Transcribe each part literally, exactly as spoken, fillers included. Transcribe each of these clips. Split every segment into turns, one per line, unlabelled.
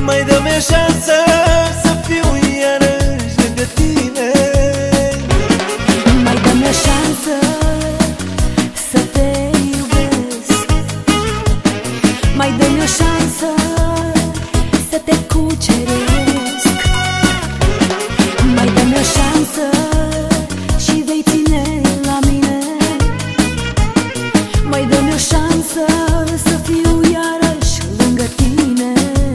mai dă-mi o șansă să fiu iarăși lângă tine.
Mai dă-mi o șansă să te iubesc. Mai dă-mi o șansă să te cuceresc. Mai dă-mi o șansă și vei ține la mine. Mai dă-mi o șansă să fiu iarăși lângă tine.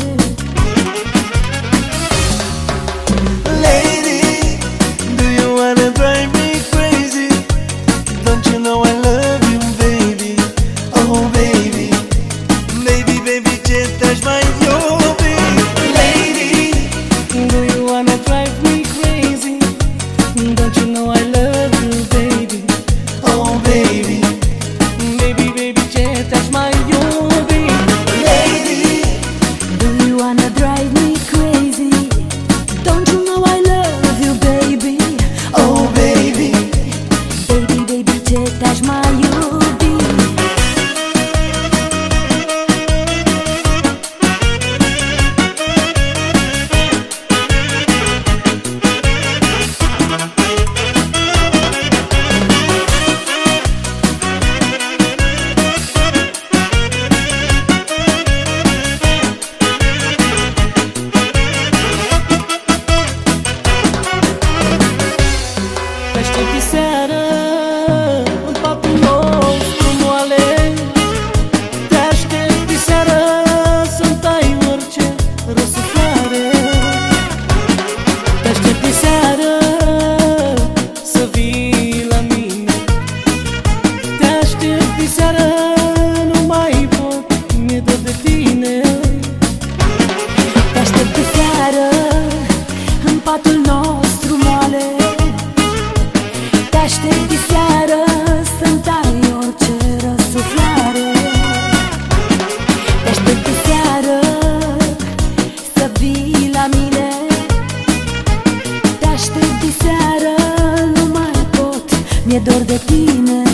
Lady, do you wanna drive me crazy? Don't you know I love you, baby? Oh baby, baby, baby, ce te-aș mai iubi? Lady,
Do you wanna drive me crazy? Don't you know I love you, baby?
oh baby,
Baby, baby, ce te-aș mai iubi?
lady,
Do you wanna drive me crazy? Don't you know I love you, baby?
oh baby.
Baby, baby, ce te-aș mai iubi? Te aștept diseară în patul nostru moale. Te aștept diseară să-mi tai orice răsuflare. Te aștept diseară să vii la mine. Te aștept diseară, nu mai pot, mi-e dor de tine. Te aștept diseară în patul nostru moale. Te aștept diseară să-mi tai orice răsuflare. Te aștept diseară să vii la mine. Te aștept diseară, nu mai pot, mi-e dor de tine.